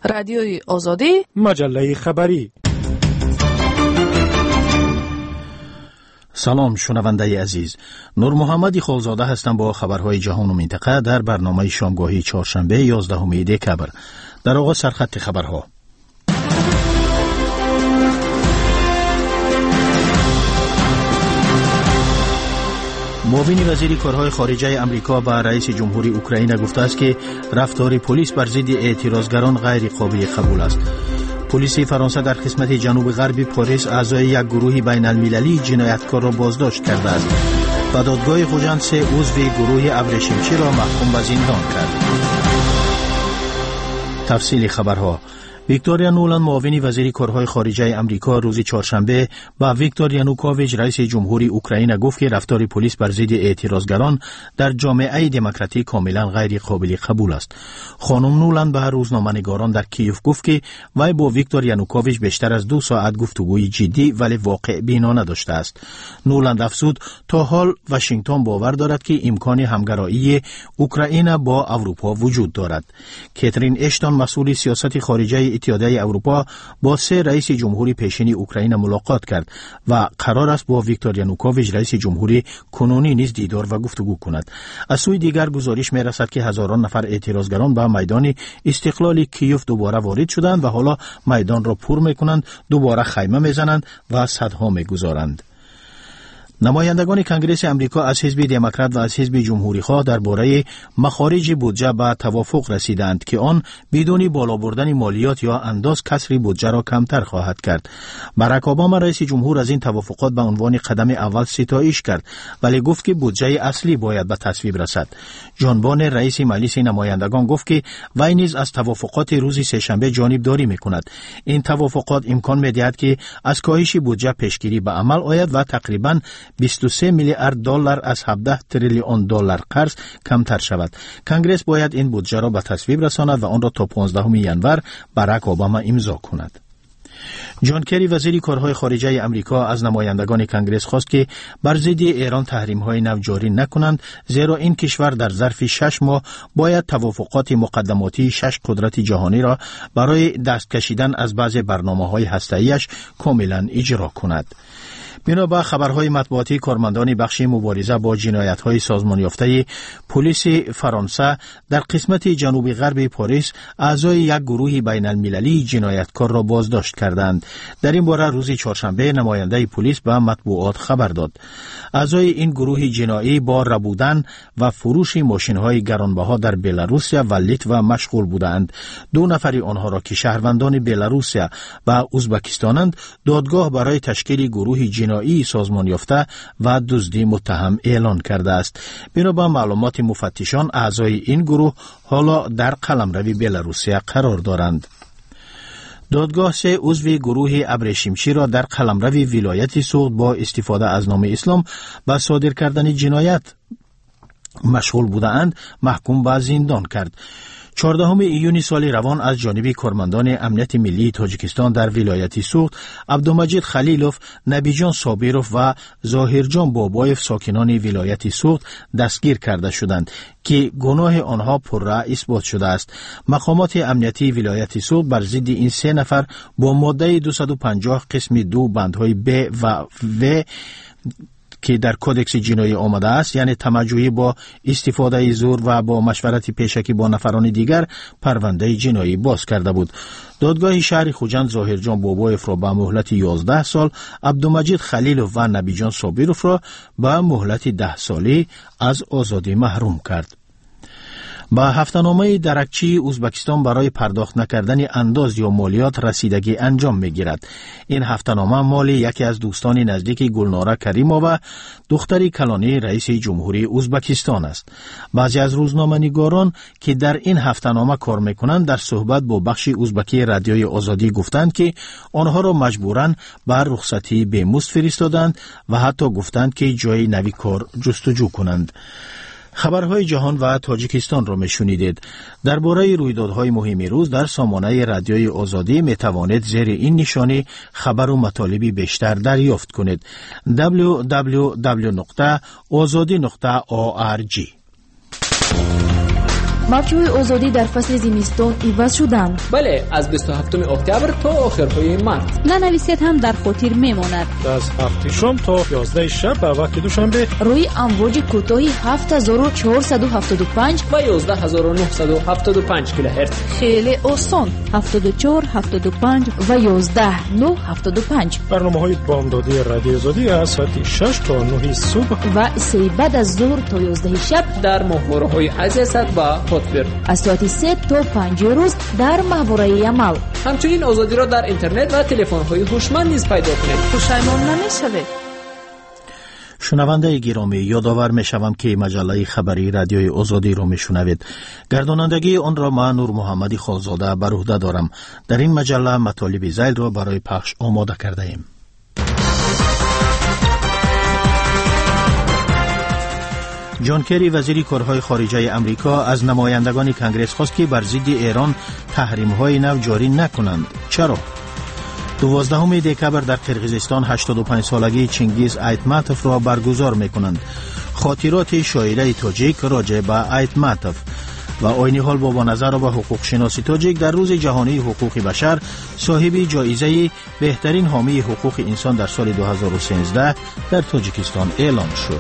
رادیوی آزادی، مجله خبری. سلام شنونده عزیز، نور محمدی خالزاده هستم با خبرهای جهان و منطقه در برنامه شامگاهی چهارشنبه 11 دکبر. در آغاز سرخط خبرها. معاون وزیر کارهای خارجه امریکا به رئیس جمهوری اوکراین گفته است که رفتار پلیس بر ضد اعتراضگران غیر قابل قبول است. پلیس فرانسه در قسمت جنوب غربی پاریس اعضای یک گروه بین المللی جنایتکار را بازداشت کرده است. و دادگاه خوجند 3 عضو گروه ابریشمچی را محکوم به زندان کرد. تفصیل خبرها. ویکتور نولند معاون وزیر کارهای خارجه امریکا روز چهارشنبه با ویکتور یانوکوویچ رئیس جمهوری اوکراین گفت که رفتار پلیس بر ضد اعتراضگران در جامعه دموکراتیک کاملا غیر قابل قبول است. خانم نولند به روزنامه‌نگاران در کیف گفت که وی با ویکتور یانوکوویچ بیشتر از 2 ساعت گفتگوی جدی ولی واقع بینانه داشته است. نولند افزود تا حال واشنگتن باور دارد که امکان همگرایی اوکراین با اروپا وجود دارد. کاترین اشتون مسئول سیاست خارجه اتحادیه اروپا با 3 رئیس جمهوری پیشین اوکراین ملاقات کرد و قرار است با ویکتور یانوکوویچ رئیس جمهوری کنونی نیز دیدار و گفتگو کند. از سوی دیگر گزارش می‌رسد که هزاران نفر اعتراضگران به میدان استقلال کیف دوباره وارد شدند و حالا میدان را پر می‌کنند، دوباره خیمه می‌زنند و صدها می‌گذارند. نمایندگان کنگره امریکا از حزب دموکرات و از حزب جمهوری‌خواه درباره مخارج بودجه به توافق رسیدند که آن بدون بالا بردن مالیات یا انداز کسری بودجه را کمتر خواهد کرد. باراک اوباما رئیس جمهور از این توافقات به عنوان قدم اول ستایش کرد ولی گفت که بودجه اصلی باید به تصویب رسد. جان بون رئیس مجلس نمایندگان گفت که وی نیز از توافقات روز سه‌شنبه جانبداری می‌کند. این توافقات امکان می‌دهد که از کاهش بودجه پیشگیری به عمل آید و تقریباً 23 میلیارد دلار از 17 تریلیون دلار قرض کمتر شود. کنگره باید این بودجه را به تصویب رساند و آن را تا 15 ژانویه باراک اوباما امضا کند. جان کری وزیر کارهای خارجه امریکا از نمایندگان کنگره خواست که بر ضد ایران تحریم‌های نو جاری نکنند، زیرا این کشور در ظرف 6 ماه باید توافقات مقدماتی 6 قدرت جهانی را برای دست کشیدن از بعض برنامه‌های هسته‌ایش کاملا اجرا کند. بنا به خبرهای مطبوعاتی، کارمندان بخش مبارزه با جنایت‌های سازمان یافته پلیس فرانسه در قسمت جنوب غرب پاریس اعضای یک گروه بین المللی جنایتکار را بازداشت کردند. در این باره روز چهارشنبه نماینده پلیس به مطبوعات خبر داد. اعضای این گروه جنایی با ربودن و فروش ماشین‌های گرانبها در بلاروسیا و لیتوا مشغول بودند. 2 نفر آنها را که شهروندان بلاروسیا و ازبکستانند، دادگاه برای تشکیل گروه جنایی سازمان یافته و دزدی متهم اعلان کرده است. بنا به معلومات مفتشان، اعضای این گروه حالا در قلمرو بلاروسیا قرار دارند. دادگاه 3 عضو گروه ابریشمچی را در قلمرو ولایت سوخت با استفاده از نام اسلام به صادر کردن جنایت مشغول بودند محکوم به زندان کرد. 14 ایون سال روان از جانب کارمندان امنیت ملی تاجیکستان در ولایت سوخت، عبدالمجید خلیلوف، نبیجان صابیروف و ظاهرجان بابایف ساکنان ولایت سوخت دستگیر کرده شدند که گناه آنها پررأی اثبات شده است. مقامات امنیتی ولایت سوخت بر ضد این 3 نفر با ماده 250 قسم 2 بندهای ب و و که در کودکس جنایی آمده است، یعنی تمجوی با استفاده زور و با مشورت پیشکی با نفران دیگر، پرونده جنایی باز کرده بود. دادگاه شهر خوجند ظاهرجان بابایف را به مهلت 11 سال، عبدالمجید خلیلوف و نبیجان صابیروف را به مهلت 10 سالی از آزادی محروم کرد. با هفته‌نامه درکچی ازبکستان برای پرداخت نکردن انداز یا مالیات رسیدگی انجام می‌گیرد. این هفته‌نامه مال یکی از دوستان نزدیک گلناره کریمووا، دختر کلانی رئیس جمهوری ازبکستان است. بعضی از روزنامه‌نگاران که در این هفته‌نامه کار می‌کنند در صحبت با بخش ازبکی رادیوی آزادی گفتند که آنها را مجبوراً بر رخصتی به مزد فرستادند و حتی گفتند که جای نوی کار جستجو کنند. خبرهای جهان و تاجیکستان را میشنیدید. درباره رویدادهای مهم روز در سامانه رادیوی آزادی می توانید زیر این نشانی خبر و مطالبی بیشتر دریافت کنید. www.azadi.org. مافچوی آزادی در فصل زمستان عوض شدند. بله، از 27 اکتبر تا آخرهای مارس. ننویسید هم در خاطر میماند. از هفته شام تا 11 شب به وقت دوشنبه روی امواج کوتاهی 7475 و 11975 کیلوهرتز. خیلی آسان. 74 75 و 11975. برنامه‌های بامدادی رادیو آزادی از ساعت 6 تا 9 صبح و سه بعد از ظهر تا 11 شب در ماهواره‌های عزیزت و هاتفر. از ساعت 3 تا 5 روز در ماهواره عمل. همچنین آزادی را در اینترنت و تلفن‌های هوشمند نیز پیدا کنید. پشیمان نمی‌شوید. شنونده گرامی، یادآور می‌شوم که مجله خبری رادیوی آزادی را می‌شنوید. گردانندگی آن را من نور محمدی خالزاده بر عهده دارم. در این مجله مطالب ذیل را برای پخش آماده کرده ایم. جان کری وزیر کارهای خارجه امریکا از نمایندگان کنگره خواست که بر ضد ایران تحریم‌های نو جاری نکنند. چرا؟ 12 دکبر در قرقیزستان 85 سالگی چنگیز ایتماتوف را برگزار می‌کنند. خاطرات شاعره تاجیک راجع به ایتماتوف و عینی حال با نظر به حقوق شناسی تاجیک در روز جهانی حقوق بشر صاحب جایزه بهترین حامی حقوق انسان در سال 2013 در تاجیکستان اعلام شد.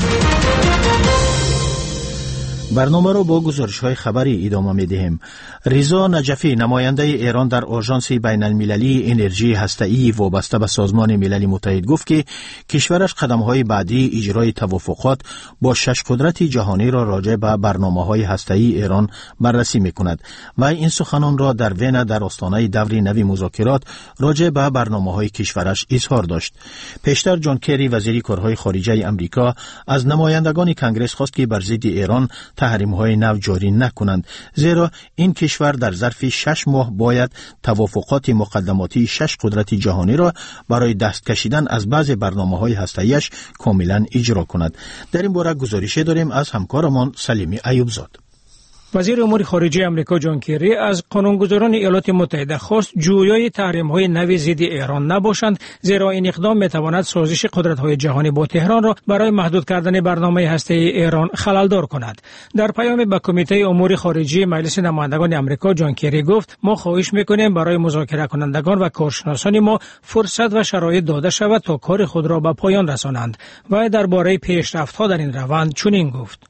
برنامه را با گزارش‌های خبری ادامه می‌دهیم. رضا نجفی نماینده ایران در آژانس بین‌المللی انرژی هسته‌ای وابسته به سازمان ملل متحد گفت که کشورش قدم‌های بعدی اجرای توافقات با 6 قدرت جهانی را راجع به برنامه‌های هسته‌ای ایران بررسی می‌کند و این سخنان را در وین در آستانه دور نوی مذاکرات راجع به برنامه‌های کشورش اظهار داشت. پیشتر جان کری وزیر کارهای خارجه آمریکا از نمایندگان کنگره خواست که بر ضد ایران تحریم‌های نو جاری نکنند، زیرا این کشور در ظرف 6 ماه باید توافقات مقدماتی 6 قدرت جهانی را برای دست کشیدن از بعض برنامه‌های هسته‌ایش کاملا اجرا کند. در این باره گزارشی داریم از همکارمان سلیمی ایوبزاد. وزیر امور خارجه آمریکا جان کری از قانونگذاران ایالات متحده خواست جویای تحریم‌های نوی ضد ایران نباشند، زیرا این اقدام می‌تواند سازش قدرت‌های جهانی با تهران را برای محدود کردن برنامه هسته‌ای ایران خلل‌دار کند. در پیام به کمیته امور خارجه مجلس نمایندگان آمریکا جان کری گفت: ما خواهش می‌کنیم برای مذاکره کنندگان و کارشناسان ما فرصت و شرایط داده شود تا کار خود را به پایان رسانند. و درباره پیشرفت‌ها در این روند چنین گفت: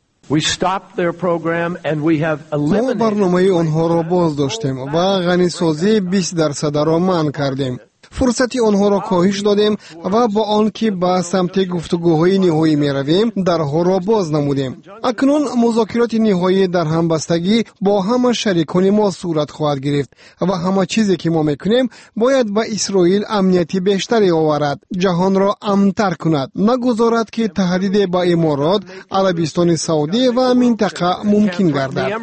ما برنامه آنها را باز داشتیم و غنیسازی 20% را منع کردیم. فرصتی آنها را کاهش دادیم و با آنکه به سمت گفتگوهای نهایی می رویم درها را باز نمودیم. اکنون مذاکرات نهایی در همبستگی با همه شریکان ما صورت خواهد گرفت و همه چیزی که ما میکنیم باید به اسرائیل امنیتی بیشتری آورد، جهان را امن‌تر کند، نگذارد که تهدید به امارات، عربستان سعودی و منطقه ممکن گردد.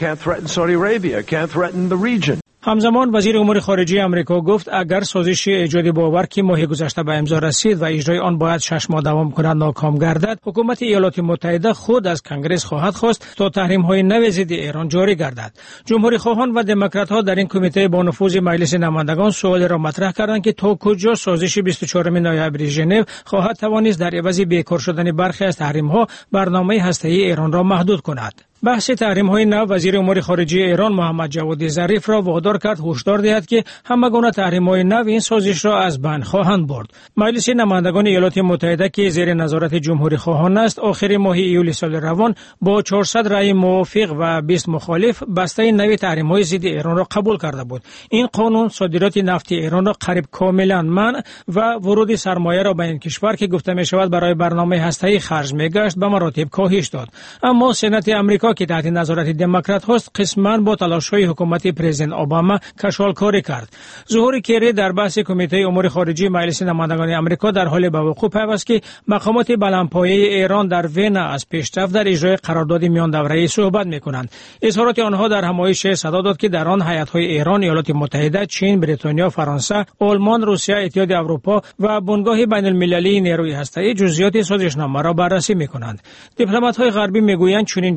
همزمان وزیر امور خارجه آمریکا گفت اگر سازش ایجاد باور که ماه گذشته به امضا رسید و اجرای آن باید 6 ماه دوام کند ناکام گردد، حکومت ایالات متحده خود از کنگره خواهد خواست تا تحریم‌های نو ضد ایران جاری گردد. جمهوری خواهان و دموکرات‌ها در این کمیته با نفوذ مجلس نمایندگان سوال را مطرح کردند که تا کجا سازش 24 نوامبر ژنو خواهد توانست در عوض بیکار شدن برخی از تحریم‌ها برنامه هسته‌ای ایران را محدود کند. بحث تحریم‌های نو وزیر امور خارجه ایران محمد جواد ظریف را وادار کرد هشدار دهد که همه گونه تحریم‌های نو این سازش را از بین خواهند برد. مجلس نمایندگان ایالات متحده که زیر نظارت جمهوری خواهان است، آخر ماه ایول سال روان با 400 رأی موافق و 20 مخالف بسته نوی تحریم‌های ضد ایران را قبول کرده بود. این قانون صادرات نفت ایران را قریب کاملا منع و ورود سرمایه را به این کشور که گفته می‌شود برای برنامه هسته‌ای خرج می‌گشت به مراتب کاهش داد. اما سنات آمریکا که تحت نظارت دموکرات هست قسماً با تلاش‌های حکومت پرزیدنت اوباما کشالکاری کرد. ظهور کری در بحث کمیته امور خارجه مجلس نمایندگان آمریکا در حال به وقوع پیوست که مقامات بلندپایه ایران در وین از پیشرفت در اجرای قرارداد میان دوره‌ای صحبت می‌کنند. اظهارات آنها در همایش صدا داد که در آن هیئت‌های ایران، ایالات متحده، چین، بریتانیا، فرانسه، آلمان، روسیه، اتحاد اروپا و بنگاه بین‌المللی نیروی هسته‌ای جزئیات سازشنامه را بررسی می‌کنند. دیپلمات‌های غربی می‌گویند چنین جزئیات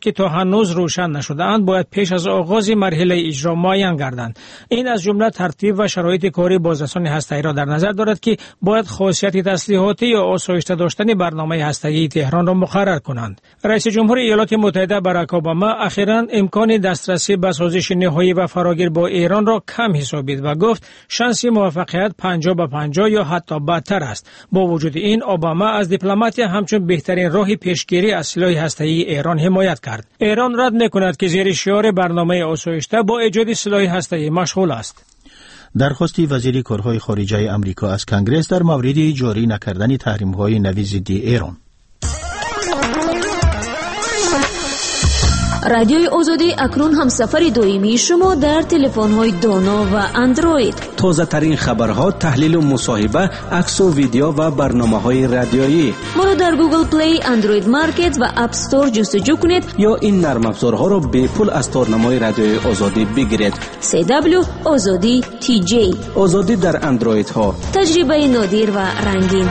که تا هنوز روشن نشده‌اند باید پیش از آغاز مرحله اجرا معین گردند. این از جمله ترتیب و شرایط کاری بازرسان هسته‌ای را در نظر دارد که باید خاصیت تسلیحاتی یا آسایشته داشتن برنامه هسته‌ای تهران را مقرر کنند. رئیس جمهور ایالات متحده باراک اوباما اخیراً امکان دسترسی به سازش نهایی و فراگیر با ایران را کم حسابید و گفت شانس موفقیت 50-50 یا حتی بدتر است. با وجود این اوباما از دیپلماتیا همچون بهترین راه پیشگیری از سلاح هسته‌ای ایران حمایت کرد. ایران رد می‌کند که زیر شعار برنامه آسایشته با ایجاد سلاح هسته‌ای مشغول است. درخواستی وزیر کارهای خارجه آمریکا از کنگره در مورد جاری نکردن تحریم‌های نوی ضد ایران. رادیوی آزادی اکنون هم سفر دائمی شما در تلفن‌های دانا و اندروید. تازه ترین خبرها، تحلیل و مصاحبه، عکس و ویدیو و برنامه‌های رادیویی. ما را در گوگل پلی، اندروید مارکت و اپ استور جستجو کنید یا این نرم افزارها را به پول از تارنمای رادیوی آزادی بگیرید. CW آزادی TJ. آزادی در اندروید ها. تجربه نادر و رنگین.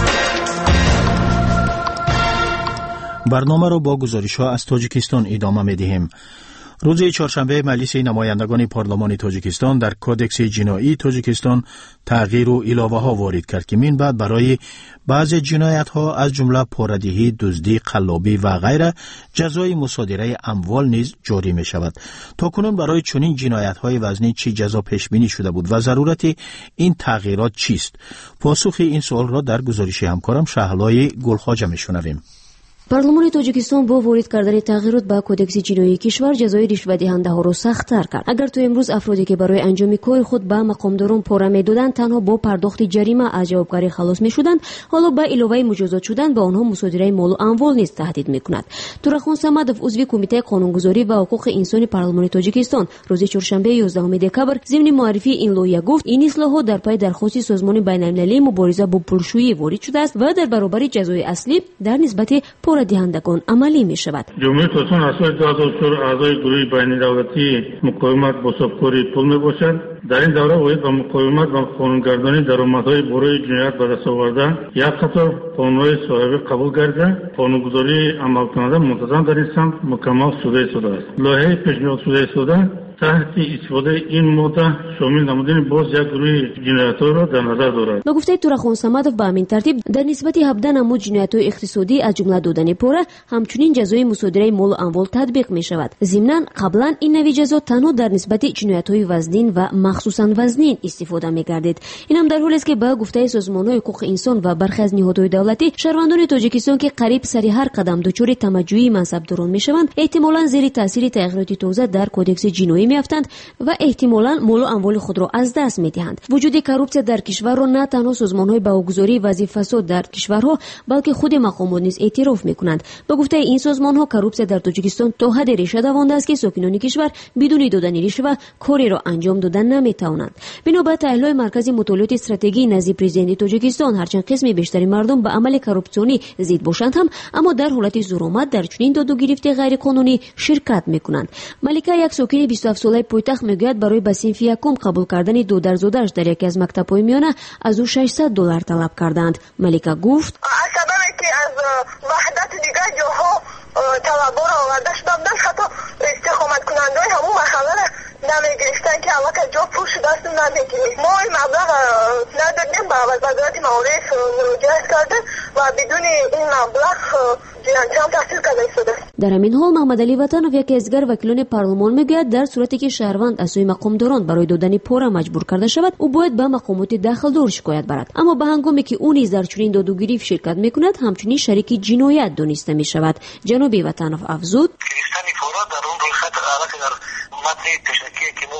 برنامه را با گزارش‌ها از تاجیکستان ادامه می‌دهیم. روز چهارشنبه مجلس نمایندگان پارلمان تاجیکستان در کودکس جنایی تاجیکستان تغییر و علاوه‌ها وارد کرد که من بعد برای بعضی جنایت‌ها از جمله پاره‌دهی، دزدی، قلابی و غیره جزای مصادره اموال نیز جاری می‌شود. تاکنون برای چنین جنایت‌های وزنی چه جزا پیش بینی شده بود و ضرورت این تغییرات چیست؟ پاسخ این سوال را در گزارش همکارم شهلای گلخواجه می‌شنویم. پارلمان تاجیکستان با وارد کردن تغییرات به کودکس جنایی کشور جزای رشوه دهنده را سخت‌تر کرد. اگر تو امروز افرادی که برای انجام کار خود به مقامداران پاره می‌دادند تنها با پرداخت جریمه از جوابگاری خلاص می‌شدند، حالا به علاوه مجازات شدن به آنها مصادره مال و اموال نیز تهدید می‌کند. تورخان صمدов عضو کمیته قانونگذاری و حقوق انسانی پارلمان تاجیکستان روز چهارشنبه 11 دکبر ضمن معرفی این لایحه گفت این اصلاحات در پای درخواست سازمان بین‌المللی مبارزه با پولشویی وارد شده است و در برابر جزای اصلی در نسبت دهندگان عملی می شود. جمهوری اسلامی از 2004 اعضای گروه بین‌الدولتی مقاومت با سابقه پول می باشد. در این دوره باید با مقاومت و قانونگردانی درآمدهای برای جنایت به دست آورده یک قطار قانون‌های صاحب قبول کرده قانونگذاری عمل کننده منتظم در این سمت مکمل شده است. لایحه پیشنهاد شده تحت استفاده این ماده شامل نمودن باز یک گروه جنایت‌ها را در نظر دارد. با گفته تورخان صمدов به همین ترتیب در نسبت 17 نمود جنایت‌های اقتصادی از جمله دادن پوره همچنین جزای مصادره مال و اموال تطبیق می شود. ضمناً قبلا این نوع جزا تنها در نسبت جنایت‌های وزنین و مخصوصاً وزنین استفاده می‌گردید. این هم در حالی است که با گفته سازمان‌های حقوق انسان و برخی از نهادهای دولتی شهروندان تاجیکستان که قریب سری هر قدم دچار تمجیدی منصبداران می‌شوند احتمالاً زیر تاثیر تغییرات تازه در کودکس جنایی میافتند و احتمالاً مال و اموال خود را از دست میدهند. وجود کاروپسیا در کشور را نه تنها سازمان‌های باوگذاری وظیفه فساد در کشورها بلکه خود مقامات نیز اعتراف میکنند. با گفته این سازمان‌ها کاروپسیا در تاجیکستان تا حد ریشه دوانده است که ساکنان کشور بدون دادن رشوه کاری را انجام دادن نمیتوانند. بنابر تحلیل مرکز مطالعات استراتژی نزد پرزیدنت تاجیکستان هرچند قسمی بیشتری مردم به عمل کاروپسیونی ضد باشند هم اما در حالت زورآمد در چنین داد و گرفت غیر قانونی شرکت میکنند. ملیکا یک ساکن 27 ساله پایتخت میگوید برای به صنف یکم قبول کردن دو درزادش در یکی از مکتب‌های میانه از او $600 طلب کردند. ملیکا گفت سببی که از وحدت دیگر جاها طلب‌ها را آورده شدند حتی استقامت کننده‌های همون محله را نمیگرفتن که اول که جا پول شده است نمیگیریم. ما این مبلغ ندادیم به وزارت معارف مراجعه کردیم و بدون این مبلغ جنچم تحصیل کرده شده. در همین حال محمد علی وطنов یکی از دیگر وکیلان پارلمان میگوید در صورتی که شهروند از سوی مقامداران برای دادن پوره مجبور کرده شود او باید به مقامات داخلدار شکایت برد، اما به هنگامی که او نیز در چنین داد و گریفت شرکت میکند همچنین شریک جنایت دانسته میشود. جناب وطنov افزود گرفتن پوره در اون روی خط علاقه در متن تشکیه که ما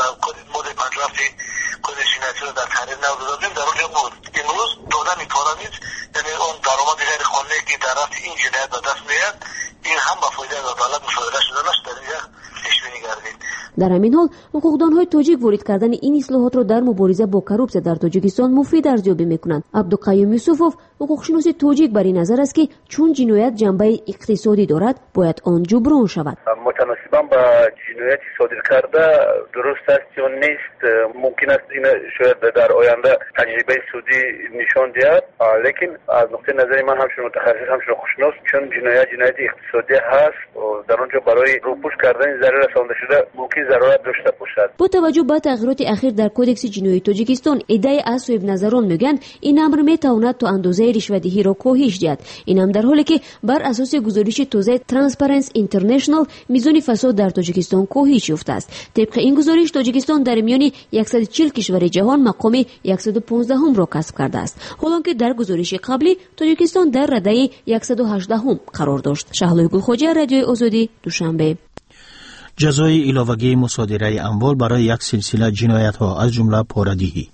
مود پادلافی کد جنایتی رو در تحریر نودادیم در اونجا بود. امروز دادن پوره نیست، یعنی اون درآمد غیر قانونی که در رفت این جنایت به دست میاد این هم با فایده عدالت مصادره شده است در اینجا پیش بینی کردیم. در همین حال حقوقدانهای تاجیک ورود کردن این اصلاحات را در مبارزه با کروپسیا در تاجیکستان مفید ارزیابی میکنند. عبدالقیوم یوسفوف حقوقشناس تاجیک بر این نظر است که چون جنایت جنبه اقتصادی دارد باید آن جبران شود. متناسباً با جنایت صادر کرده درست است یا نیست، ممکن است این شاید در آینده تجربه سودی نشان دهد، لیکن از نقطه نظر من همچون متخصص همچون حقوقشناس چون جنایت اقتصادی هست و در آنجا برای روپوش کردن ضرر رسانده شده ممکن ضرورت داشته باشد. با توجه به تغییرات اخیر در کودکس جنایی تاجیکستان، ایده از صاحب نظران میگن این امر میتواند تا اندازه رشوه‌دهی را کاهش دهد. این هم در حالی که بر اساس گزارش تازه ترانسپرنسی اینترنشنال میزان فساد در تاجیکستان کاهش یافته است. طبق این گزارش تاجیکستان در میان 140 کشور جهان مقام 115 را کسب کرده است، حالانکه در گزارش قبلی تاجیکستان در رده 118 قرار داشت. شهلوی گلخوجه، رادیوی آزادی، دوشنبه. جزای علاوگی مصادره اموال برای یک سلسله جنایت‌ها از جمله پاره‌دهی.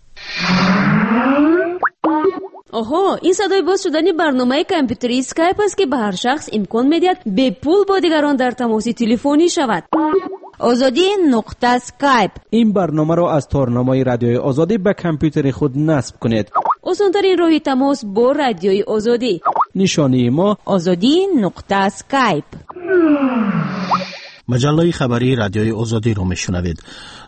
آها، این صدای باز شدن برنامه کامپیوتری اسکایپ است که به هر شخص امکان می‌دهد به پول با دیگران در تماس تلفنی شود. آزادی نقطه اسکایپ. این برنامه را از تارنمای رادیوی آزادی به کامپیوتر خود نصب کنید. آسان‌ترین راه تماس با رادیوی آزادی. نشانی ما آزادی نقطه اسکایپ. مجله خبری رادیوی آزادی رو میشنوید.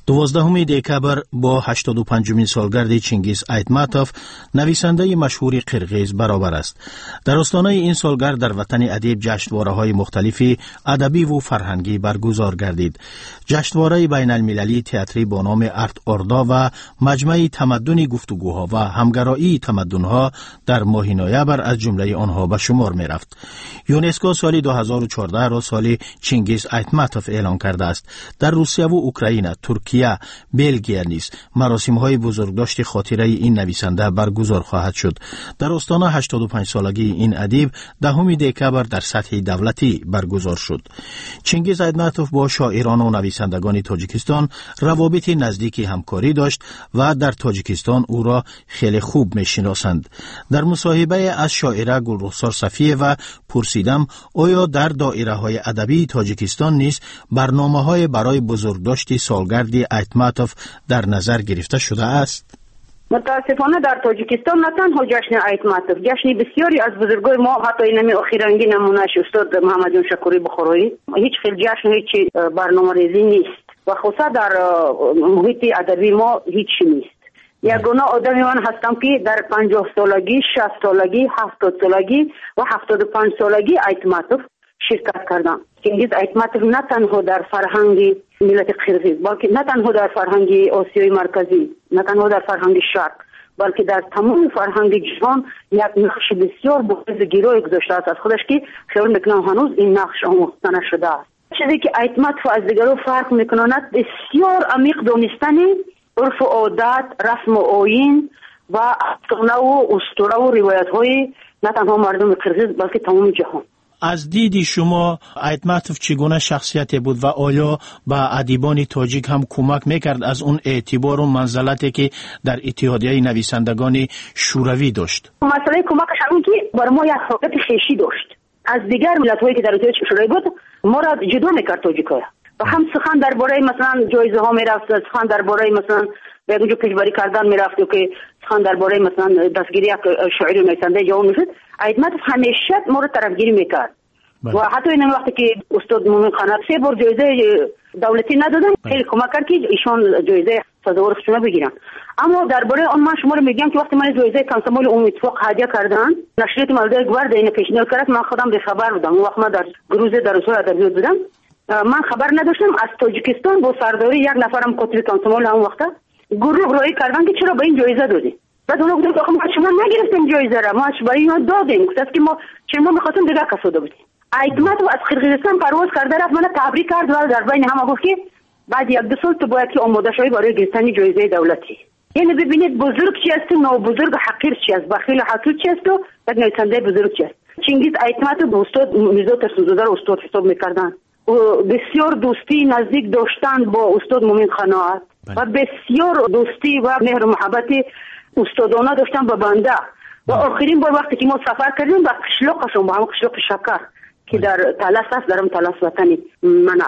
12 دکبر با 85مین سالگرد چینگیز ایتماتوف نویسنده مشهور قرقیز برابر است. در آستانه این سالگرد در وطن ادیب جشنواره‌های مختلفی ادبی و فرهنگی برگزار گردید. جشنواره بین المللی تئاتری با نام ارت اوردا و مجمع تمدن گفتگوها و همگرایی تمدن‌ها در ماه نوامبر از جمله آنها به شمار می‌رفت. یونسکو سال 2014 را سال چینگیز ایتماتوف اعلام کرده است. در روسیه و اوکراین، ترکیه، بلژیک نیز مراسم‌های بزرگداشت خاطره این نویسنده برگزار خواهد شد. در آستانه 85 سالگی این ادیب 10 دکبر در سطح دولتی برگزار شد. چینگیز ایتماتوف با شاعران و نویسندگان تاجیکستان روابط نزدیکی همکاری داشت و در تاجیکستان او را خیلی خوب می‌شناسند. در مصاحبه از شاعره گلرخسار صفیه پرسیدم آیا در دایره‌های ادبی تاجیکستان نیز برنامه‌های برای بزرگداشت سالگرد ایتماتوف در نظر گرفته شده است؟ متاسفانه در تاجیکستان نه تنها جشن ایتماتوف، جشن بسیاری از بزرگای ما، حتی اینمی اخیرنگی نمونهش استاد محمد جان شکوری بخارایی، هیچ خیل جشن هیچ برنامه ریزی نیست و خصوصا در محیط ادبی ما هیچ نیست. یگانه آدمی من هستم که در 50 سالگی، 60 سالگی، 70 سالگی و 75 سالگی ایتماتوف شرکت کردم. چینگیز ایتماتوف نه تنها در فرهنگ ملت قرقیز، بلکه نه تنها در فرهنگ آسیای مرکزی، نه تنها در فرهنگ شرق، بلکه در تمام فرهنگ جهان یک نقش بسیار بزرگی گذاشته است از خودش که خیال میکنم هنوز این نقش آموخته نشده است. چیزی که ایتماتوف از دیگران فرق میکند بسیار عمیق دانستن عرف و عادت، رسم و آیین و افسانه و اسطوره و روایت های نه تنها مردم قرقیز بلکه تمام جهان. از دید شما ایتماتوف چگونه شخصیتی بود و آیا به ادیبان تاجیک هم کمک میکرد از اون اعتبار و منزلتی که در اتحادیه نویسندگان شوروی داشت؟ مسئله کمکش همین که برای ما یک حالت خویشی داشت. از دیگر ملت‌هایی که در اتحادیه شوروی بود ما را جدا میکرد تاجیک‌ها و هم سخن درباره مثلا جایزه ها میرفت، سخن درباره مثلا به اونجا پیشبری کردن میرفت و که سخن درباره مثلا دستگیری یک شاعر و نویسنده جوان میشد. ایتماتوف همیشه ما رو طرفگیری میکرد و حتی این وقتی که استاد مومن خان 3 بار جایزه دولتی ندادن خیلی کمک کرد که ایشان جایزه سزاوار خودشون بگیرن. اما درباره آن من شما رو میگم که وقتی من جایزه کانسمول عمومی اتفاق هدیه کردن، نشریات ملده گوارد این پیشنهاد کرد، من خودم به خبر بودم. اون وقت من در گروه در رسول ادبیات بودم، من خبر نداشتم. از تاجیکستان با سرداری یک نفرم کاتب کانسمول اون وقت گروه رای کردن که چرا به این جایزه دادی. بعد اونا گفتن که ما شما نگرفتیم جایزه را، ما برای اینا دادیم، گفتن که ما چرا می‌خواستیم دیگه کساده بودیم. ایتماتوف از قرقیزستان پرواز کرده رفت، من تبریک کرد و در بین همه گفت که بعد 1-2 سال تو باید که آماده شوی برای گرفتن جایزه دولتی. یعنی ببینید بزرگ چی است و نابزرگ حقیر چی است، بخیل حسود چی است و یک نویسنده بزرگ چی است. چینگیز ایتماتوف استاد میرزا ترسوزاده رو استاد حساب می‌کردن. بسیار دوستی نزدیک داشتن با استاد مومن خان و بسیار دوستی و مهر و محبت استادانه داشتن با بنده. و آخرین بار وقتی که ما سفر کردیم با قشلاقشون، با هم قشلاق شکر که در تلس است، درم تلس وطنی من است.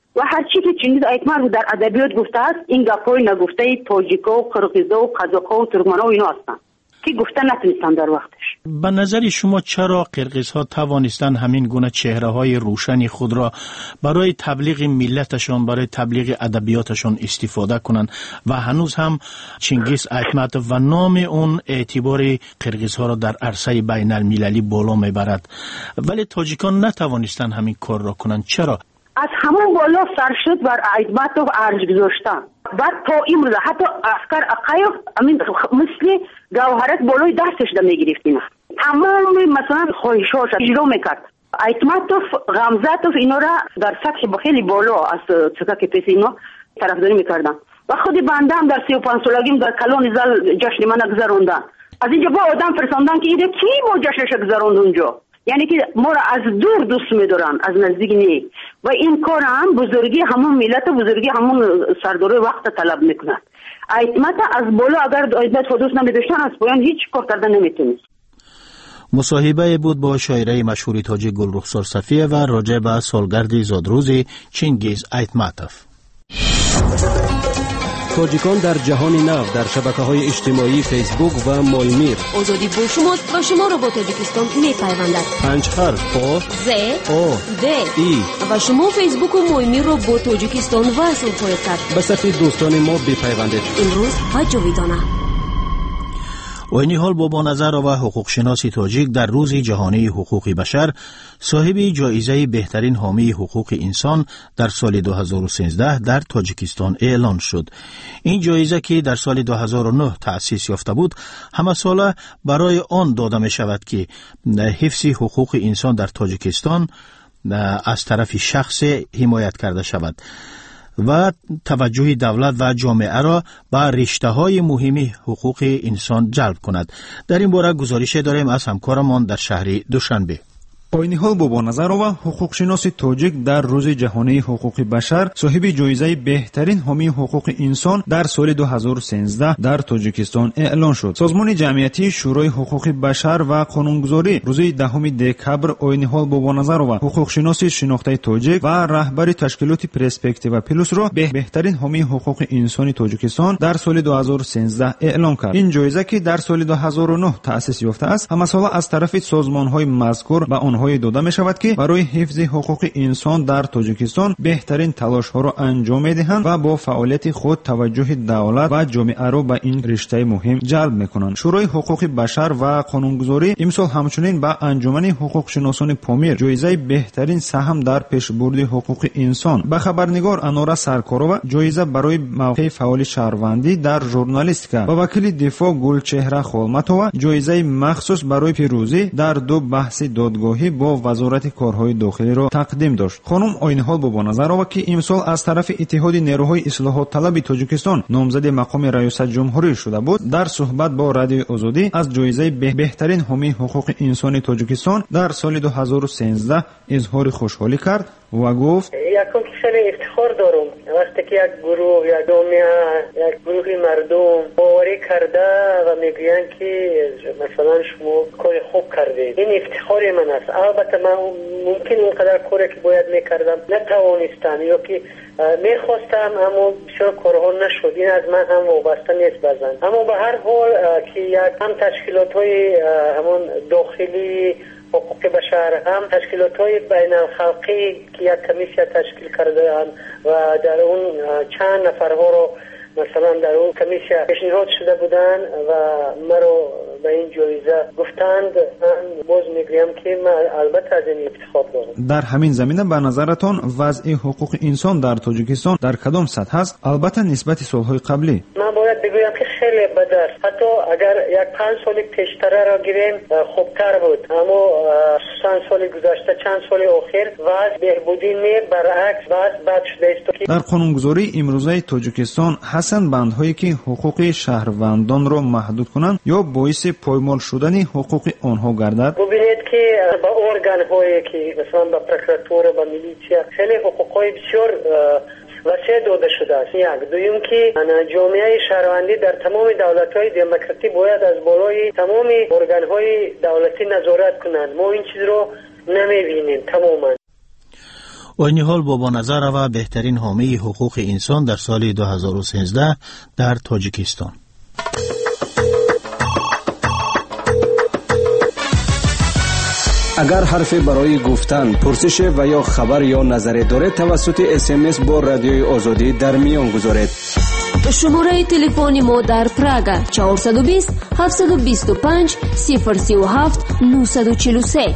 و هر چی که چینگیز آیتماتوف در ادبیات گفته است این گپای نگفته تاجیکا و قرقیزا و قزاقا و ترکمنا و اینا هستند که گفته نتونستن در وقتش. به نظر شما چرا قرقیزها توانستن همین گونه چهره‌های روشنی خود را برای تبلیغ ملتشان، برای تبلیغ ادبیاتشان استفاده کنند و هنوز هم چینگیز آیتماتوف و نام اون اعتبار قرقیزها را در عرصه بین المللی بالا میبرد، ولی تاجیکان نتوانستن همین کار را کنند؟ چرا؟ از همون بالا سر شد بر آیتماتوف ارج گذاشتن. بعد تا امروز حتی عسکر اقایق مثل گوهرک بالای دستش دا میگرفت اینا. تمام مثلا خواهشاش اجرا میکرد. آیتماتوف، غمزاتوف اینا را در سطح خیلی بالا از چکاک پیس اینا طرفداری میکردن. و خود بنده هم در 35 سالگیم در کلان زل جشن من گذروندن. از اینجا با آدم فرستاندن که ایده کی با جشنش گذروند اونجا. یعنی که ما را از دور دوست می‌دارن، از نزدیک نه. و این کار هم بزرگی همون ملت و بزرگی همون سرداری وقت طلب میکند. آیتماتوف از بالا اگر آیتماتوف دوست نمی‌داشتن از پایین هیچ کار کردن نمیتونست. مصاحبه بود با شاعره مشهور تاجیک گلرخسار صفیه و راجع به سالگرد زادروز چینگیز آیتماتوف. تاجیکان در جهان نو در شبکه‌های اجتماعی فیسبوک و مایمیر. آزادی با شماست و شما را با تاجیکستان می‌پیوندد. 5 حرف با ز او د ای و شما فیسبوک و مایمیر را با تاجیکستان وصل خواهید کرد. به صفحه دوستان ما بپیوندید. امروز و جاویدانه. و این حال با نظر و حقوق شناسی تاجیک در روز جهانی حقوق بشر صاحب جایزه بهترین حامی حقوق انسان در سال 2013 در تاجیکستان اعلان شد. این جایزه که در سال 2009 تأسیس یافته بود همه ساله برای آن داده می شود که حفظ حقوق انسان در تاجیکستان از طرف شخص حمایت کرده شود و توجه دولت و جامعه را به رشته‌های مهم حقوق انسان جلب کند. در این باره گزارش داریم از همکارمان در شهر دوشنبه. این حال با نظر و حقوق شناس تاجیک در روز جهانی حقوق بشر صاحب جایزه بهترین حامی حقوق انسان در سال 2013 در تاجیکستان اعلان شد. سازمان جمعیتی شورای حقوق بشر و قانونگذاری روز 10 دکبر این حال با نظر و حقوق شناس شناخته تاجیک و رهبر تشکیلات پرسپکتیو پلوس را بهترین حامی حقوق انسانی تاجیکستان در سال 2013 اعلان کرد. این جایزه که در سال 2009 تأسیس یافته است همه ساله از طرف سازمان‌های مذکور به آنها داده می شود که برای حفظ حقوق انسان در تاجیکستان بهترین تلاش ها را انجام می دهند و با فعالیت خود توجه دولت و جامعه را به این رشته مهم جلب می کنند. شورای حقوق بشر و قانونگذاری امسال همچنین به انجمن حقوق شناسان پامیر جایزه بهترین سهم در پیشبرد حقوق انسان به خبرنگار انورا سرکارова جایزه برای موقع فعال شهروندی در ژورنالیستیکا و وکیل دفاع گلچهره خولمتova جایزه مخصوص برای پیروزی در 2 بحث دادگاهی با وزارت کارهای داخلی را تقدیم داشت. خانم این حال با نظر آورد که امسال از طرف اتحاد نیروهای اصلاحات طلب تاجیکستان نامزد مقام ریاست جمهوری شده بود. در صحبت با رادیو آزادی از جایزه بهترین حامی حقوق انسان تاجیکستان در سال 2013 اظهار خوشحالی کرد و گفت یکم که خیلی افتخار دارم وقتی که یک گروه یا جامعه یک گروه مردم باوری کرده و میگوین که مثلا شما کار خوب کردید، این افتخار من است. البته من ممکن اینقدر کاری که باید میکردم نتوانستم یا که میخواستم اما بسیار کارها نشد. این از من هم وابسته نیست بزن، اما به هر حال که یک هم تشکیلات های همون داخلی حقوق بشر هم تشکیلات‌های بین الخلقی که یک کمیسیا تشکیل کرده هم و در اون چند نفرها رو مثلا در اون کمیسیا پیشنهاد شده بودن و مرا به این جایزه گفتند. من باز میگویم که من البته از این افتخار دارم. در همین زمینه به نظرتان وضع حقوق انسان در تاجیکستان در کدام سطح است؟ البته نسبت سالهای قبلی. من باید بگویم که خیلی بد است. حتی اگر یک 5 سال پیشتر را گیریم خوبتر بود، اما چند سال گذشته چند سال اخیر وضع بهبودی نه، برعکس وضع بد شده است. در قانونگذاری امروزه تاجیکستان حسن بندهایی که حقوق شهروندان را محدود کنند یا باعث پایمال شدن حقوق آنها گردد؟ ببینید که با ارگان هایی که مثلا با پروکراتور و میلیشیا خیلی حقوقای بسیار وسیع داده شده است. یک دویم که جامعه شهروندی در تمام دولت‌های دموکراتی باید از بالای تمام ارگان‌های دولتی نظارت کنند. ما این چیز رو نمی‌بینیم تماما. این حال با نظر و بهترین حامی حقوق انسان در سال 2013 در تاجیکستان. اگر حرفی برای گفتن، پرسش و یا خبر یا نظری دارید توسط SMS با رادیوی آزادی در میان گذارید. شماره تلفن ما در پراگ 420 725 037 943.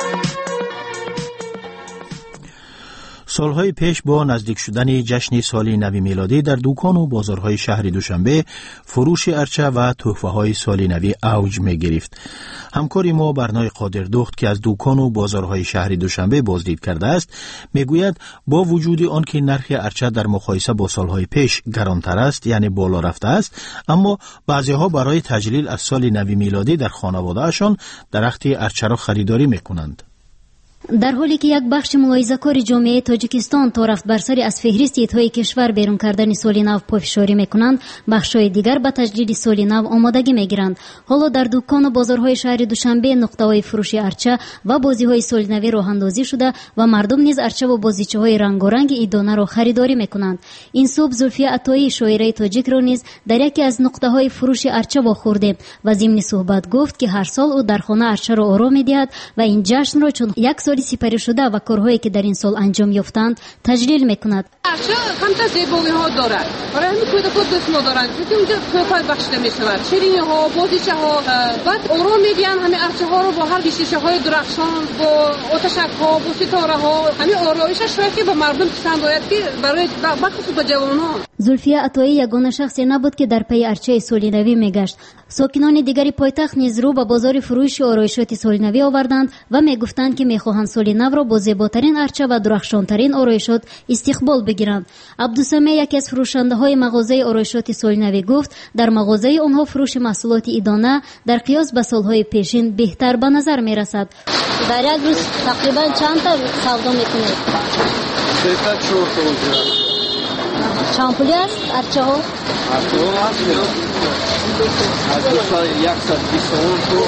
سالهای پیش با نزدیک شدن جشن سال نو میلادی در دکان و بازارهای شهر دوشنبه فروش ارچه و تحفه‌های سال نو اوج می گرفت. همکاری ما برنای قادر دخت که از دکان و بازارهای شهر دوشنبه بازدید کرده است میگوید با وجود آن که نرخ ارچه در مقایسه با سالهای پیش گرانتر است، یعنی بالا رفته است، اما بعضی‌ها برای تجلیل از سال نو میلادی در خانواده‌شان درخت ارچه را خریداری میکنند. در حالی که یک بخش ملاحظه‌کار جامعه تاجیکستان تا رفت بر سری از فهرست عیدهای کشور بیرون کردن سال نو پافشاری میکنند، بخش‌های دیگر به تجلیل سال نو آمادگی میگیرند. حالا در دکان و بازارهای شهر دوشنبه نقطه‌های فروش ارچه و بازی‌های سال نو راه اندازی شده و مردم نیز ارچه و بازیچه‌های رنگارنگ عیدانه را خریداری میکنند. این صبح زلفیه عطایی شاعره تاجیک را نیز در یکی از نقطه‌های فروش ارچه واخوردیم و ضمن صحبت گفت که هر سال او در خانه ارچه را آرام می‌دهد و این جشن را چون یک سپری شده و کارهایی که در این سال انجام یافتند تجلیل میکند. ارچه همتا زیبایی ها دارد. برای همین کودکان دوست ندارند. چون اونجا توفیق بخشیده میشود. شیرینی ها، بازیچه ها، بعد آرام میدین همین ارچه ها رو با هر بیشیشه های درخشان، با آتشک ها، با ستاره ها، همین آرایشش شاید که به مردم پسند آید که برای بخصوص به جوانان. زلفیه عطایی یگانه شخصی نبود که در پی ارچه سال نو میگشت. ساکنان دیگری پایتخت نیز رو به بازار فروش آرایشات سال نو آوردند و میگفتند که میخواهند سال نو را با زیباترین ارچه و درخشانترین آرایشات استقبال بگیرند. عبدالسمی یکی از فروشنده های مغازه آرایشات سال نو گفت در مغازه آنها فروش محصولات عیدانه در قیاس به سالهای پیشین بهتر به نظر میرسد. در یک روز تقریبا چند تا سودا میکنید؟ 3 تا 4 تا. چند پولی است ارچه ها؟ ارچه ها هست از 120 تو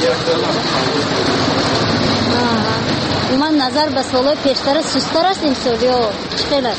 1100. من نظر به سالهای پیشتر سستر است این سال یا چخیل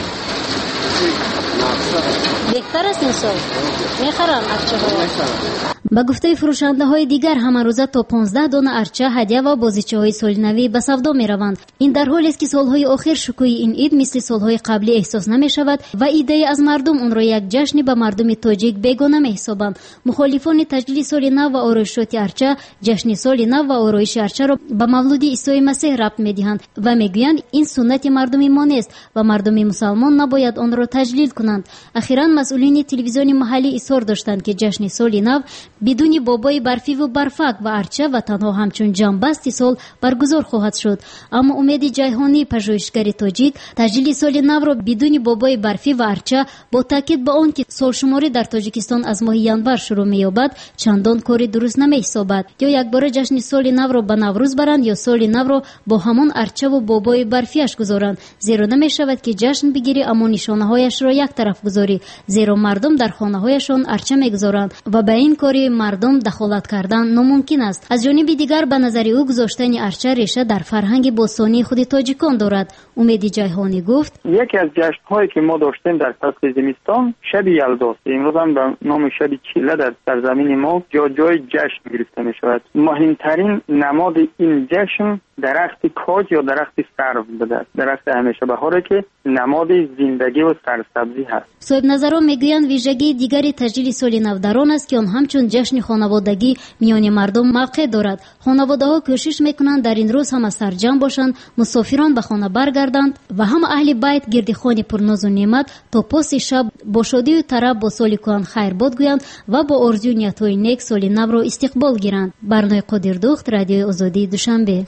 بهتر است این سال؟ میخرم ارچه ها. به گفته فروشنده های دیگر همان روزه تا 15 دانه ارچه، هدیه و بازیچه های سال نو به سودا می روند. این در حالی است که سالهای آخر شکوه این عید مثل سالهای قبلی احساس نمی شود و ایده از مردم اون را یک جشن به مردم تاجیک بیگانه می حسابند. مخالفان تجلیل سال نو و آرایشات ارچه جشن سال نو و آرایش ارچه را به مولود عیسی مسیح ربط می دهند و می گویند این سنت مردم ما نیست و مردم مسلمان نباید آن را تجلیل کنند. اخیراً مسئولین تلویزیون محلی اصرار داشتند که جشن سال نو بدون بابای برفی و برفک و ارچه و تنها همچون جنبستی سال برگزار خواهد شد. اما امید جیهانی پژوهشگر تاجیک تجلیل سال نو را بدون بابای برفی و ارچه با تاکید به آن که سالشماری در تاجیکستان از ماه ینور شروع می‌یابد چندان کاری درست نمی‌حسابد. یا یک بار جشن سال نو را به نوروز برند یا سال نو را با همان ارچه و بابای برفیش گذارند، زیرا نمی‌شود که جشن بگیری اما نشانه‌هایش را یک طرف گذاری، زیرا مردم در خانه‌هایشان ارچه می‌گذارند و به این کاری مردم دخالت کردن ناممکن است. از جانب دیگر به نظر او گذاشتن ارچه ریشه در فرهنگ باستانی خود تاجیکان دارد. امید جیهانی گفت یکی از جشن‌هایی که ما داشتیم در فصل زمستان شب یلداست. امروز هم به نام شب چیله در سرزمین ما جای جشن گرفته می شود. مهمترین نماد این جشن درخت کاج یا درخت سرو بوده، درخت همیشه بهاره که نماد زندگی و سرسبزی هست. صاحب نظران میگویند ویژگی دیگری تجلیل سال نو در آن است که آن همچون جشن خانوادگی میان مردم موقع دارد. خانواده‌ها کوشش میکنند در این روز هم سرجم باشند، مسافران به خانه برگردند و هم اهل بیت گرد خانه پرناز و نعمت تا پس شب با شادی و طرب با سال کهن خیر باد گویند و با آرزوی نیت‌های نیک سال نو را استقبال گیرند. برنای قادر دخت، رادیوی آزادی، دوشنبه.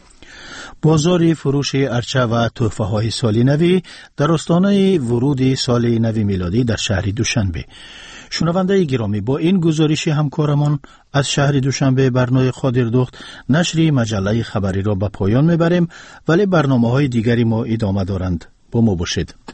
بازار فروش ارچه و تحفه های سال نو در آستانه ورود سال نو میلادی در شهر دوشنبه. شنونده گرامی، با این گزارش همکارمان از شهر دوشنبه برنای قادر دخت نشر مجله خبری را به پایان میبریم، ولی برنامه های دیگری ما ادامه دارند. با ما باشید.